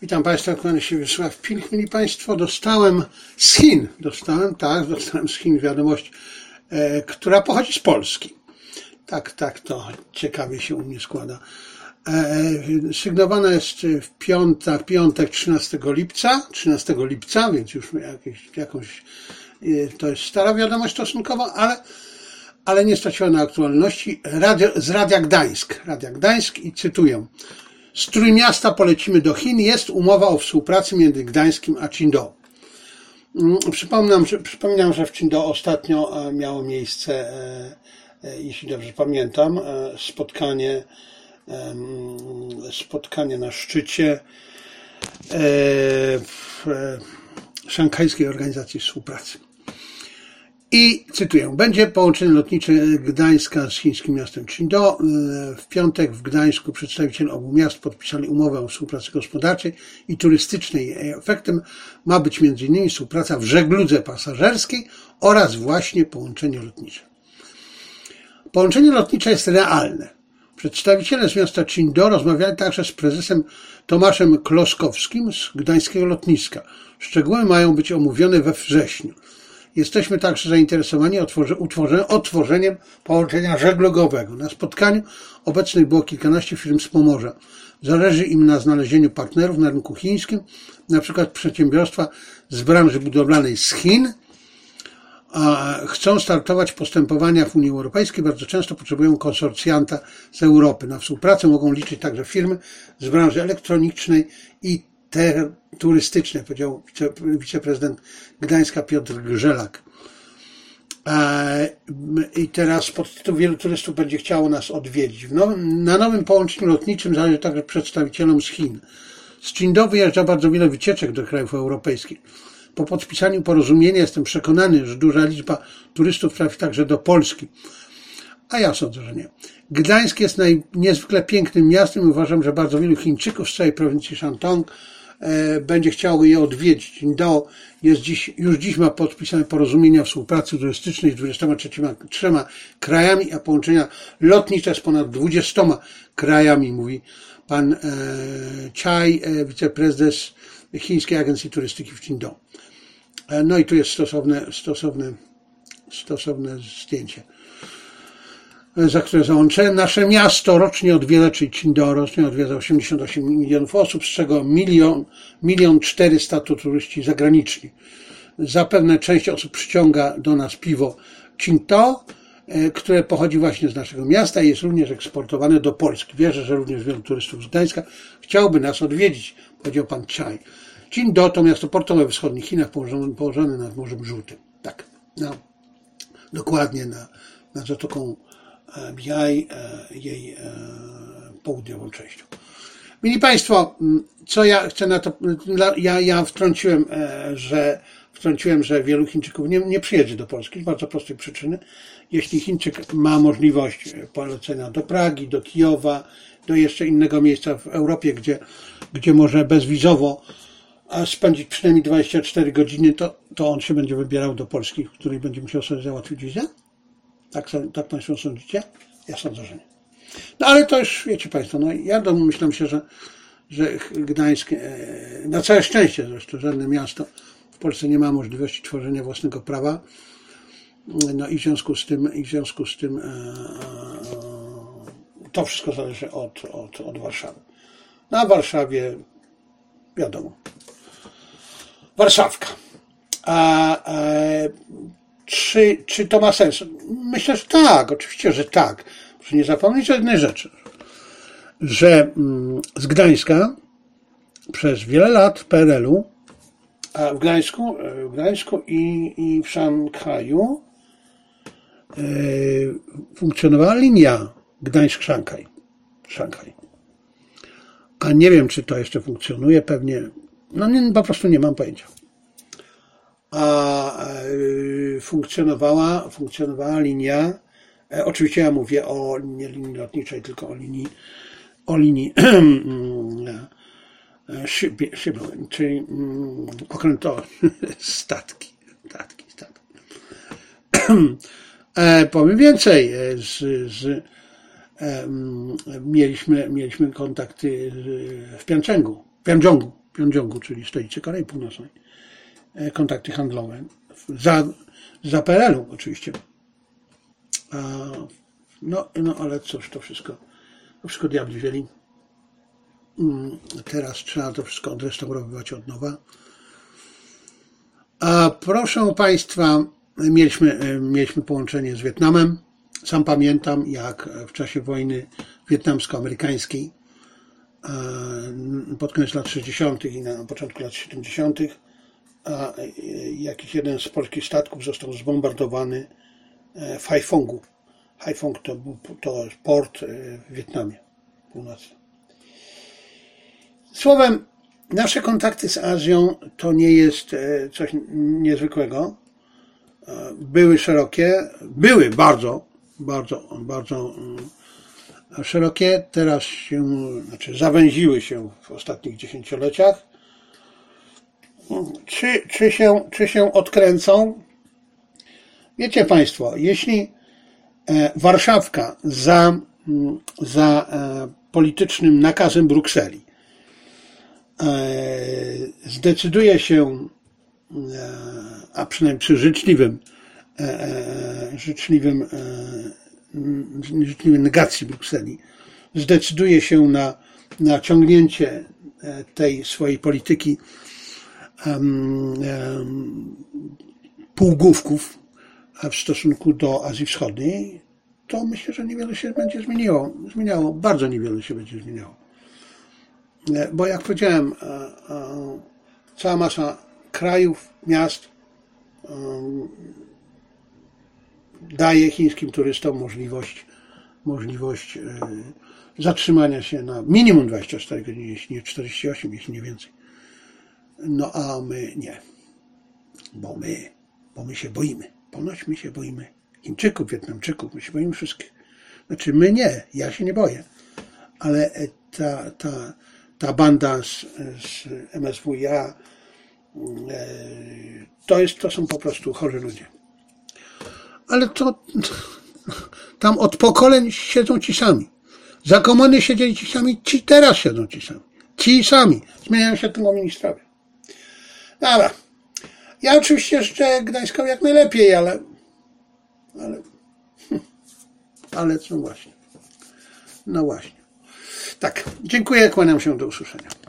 Witam Państwa, kłaniam się Wiesław Pilch. Mieli Państwo, dostałem z Chin wiadomość, która pochodzi z Polski. Tak, to ciekawie się u mnie składa. Sygnowana jest w piątek 13 lipca, więc już jakąś, to jest stara wiadomość stosunkowo, ale nie straciła na aktualności. Z Radia Gdańsk i cytuję. Z Trójmiasta polecimy do Chin. Jest umowa o współpracy między Gdańskiem a Qingdao. Przypominam, że w Qingdao ostatnio miało miejsce, jeśli dobrze pamiętam, spotkanie na szczycie Szanghajskiej Organizacji Współpracy. I cytuję, będzie połączenie lotnicze Gdańska z chińskim miastem Qingdao. W piątek w Gdańsku przedstawiciele obu miast podpisali umowę o współpracy gospodarczej i turystycznej. Jej efektem ma być m.in. współpraca w żegludze pasażerskiej oraz właśnie połączenie lotnicze. Połączenie lotnicze jest realne. Przedstawiciele z miasta Qingdao rozmawiali także z prezesem Tomaszem Kloskowskim z gdańskiego lotniska. Szczegóły mają być omówione we wrześniu. Jesteśmy także zainteresowani otworzeniem połączenia żeglugowego. Na spotkaniu obecnych było kilkanaście firm z Pomorza. Zależy im na znalezieniu partnerów na rynku chińskim, na przykład przedsiębiorstwa z branży budowlanej z Chin. Chcą startować postępowania w Unii Europejskiej, bardzo często potrzebują konsorcjanta z Europy. Na współpracę mogą liczyć także firmy z branży elektronicznej i turystycznej, powiedział wiceprezydent Gdańska Piotr Grzelak. I teraz pod tytuł wielu turystów będzie chciało nas odwiedzić. Na nowym połączeniu lotniczym zależy także przedstawicielom z Chin. Z Qingdao wyjeżdża bardzo wiele wycieczek do krajów europejskich. Po podpisaniu porozumienia jestem przekonany, że duża liczba turystów trafi także do Polski. A ja sądzę, że nie. Gdańsk jest niezwykle pięknym miastem i uważam, że bardzo wielu Chińczyków z całej prowincji Shandong będzie chciało je odwiedzić. Qingdao już dziś ma podpisane porozumienia współpracy turystycznej z 23 krajami, a połączenia lotnicze z ponad 20 krajami, mówi pan Chai, wiceprezes Chińskiej Agencji Turystyki w Qingdao. No i tu jest stosowne zdjęcie, za które załączę. Nasze miasto rocznie odwiedza, czyli Qingdao rocznie odwiedza 88 milionów osób, z czego 1 400 000 to turyści zagraniczni. Zapewne część osób przyciąga do nas piwo Qingdao, które pochodzi właśnie z naszego miasta i jest również eksportowane do Polski. Wierzę, że również wielu turystów z Gdańska chciałby nas odwiedzić, powiedział pan Chai. Qingdao to miasto portowe w wschodnich Chinach, położone nad Morzem Żółtym. Tak, dokładnie nad Zatoką Biaj, jej południową częścią. Mili Państwo, co ja chcę na to, ja wtrąciłem, że wielu Chińczyków nie przyjedzie do Polski z bardzo prostej przyczyny. Jeśli Chińczyk ma możliwość polecenia do Pragi, do Kijowa, do jeszcze innego miejsca w Europie, gdzie może bezwizowo spędzić przynajmniej 24 godziny, to on się będzie wybierał do Polski, w której będzie musiał sobie załatwić wizę? Tak Państwo sądzicie? Ja sądzę, że nie. No ale to już wiecie Państwo, ja domyślam się, że Gdańsk, na całe szczęście zresztą, żadne miasto w Polsce nie ma możliwości tworzenia własnego prawa. No i w związku z tym to wszystko zależy od Warszawy. Na Warszawie wiadomo. Warszawka. Czy to ma sens? Myślę, że tak, oczywiście, że tak. Proszę nie zapomnieć o jednej rzeczy, że z Gdańska przez wiele lat PRL-u, a w Gdańsku i w Szanghaju funkcjonowała linia Gdańsk-Szanghaj. A nie wiem, czy to jeszcze funkcjonuje, pewnie, po prostu nie mam pojęcia. A funkcjonowała linia, oczywiście ja mówię o nie linii lotniczej, tylko o linii szybowym, czyli okrętowe, statki. Powiem więcej, mieliśmy kontakty w Pjangczongu, Pjongjangu, czyli stolicy Korei Północnej, kontakty handlowe. Za PRL-u oczywiście. No, ale cóż, to wszystko diabli wzięli. Teraz trzeba to wszystko odrestaurowywać od nowa. Proszę Państwa, mieliśmy połączenie z Wietnamem. Sam pamiętam, jak w czasie wojny wietnamsko-amerykańskiej pod koniec lat 60. i na początku lat 70. Jakiś jeden z polskich statków został zbombardowany w Haiphongu. Haiphong to port w Wietnamie Północnym. Słowem, nasze kontakty z Azją to nie jest coś niezwykłego. Były szerokie, były bardzo szerokie. Teraz zawęziły się w ostatnich dziesięcioleciach. Czy się odkręcą? Wiecie Państwo, jeśli Warszawka za politycznym nakazem Brukseli zdecyduje się, a przynajmniej przy życzliwej negacji Brukseli, zdecyduje się na ciągnięcie tej swojej polityki półgłówków w stosunku do Azji Wschodniej, to myślę, że niewiele się będzie zmieniało. Bardzo niewiele się będzie zmieniało. Bo jak powiedziałem, cała masa krajów, miast daje chińskim turystom możliwość zatrzymania się na minimum 24 godziny, jeśli nie 48, jeśli nie więcej. No a my nie. Bo my się boimy. Ponoć my się boimy Chińczyków, Wietnamczyków, my się boimy wszystkich. Znaczy my nie, ja się nie boję. Ale ta banda z MSWiA to są po prostu chorzy ludzie. Ale tam od pokoleń siedzą ci sami. Za komuny siedzieli ci sami, ci teraz siedzą ci sami. Ci sami. Zmieniają się tylko ministrowie. Dobra. Ja oczywiście życzę Gdańskowi jak najlepiej, ale no właśnie. Tak. Dziękuję, kłaniam się, do usłyszenia.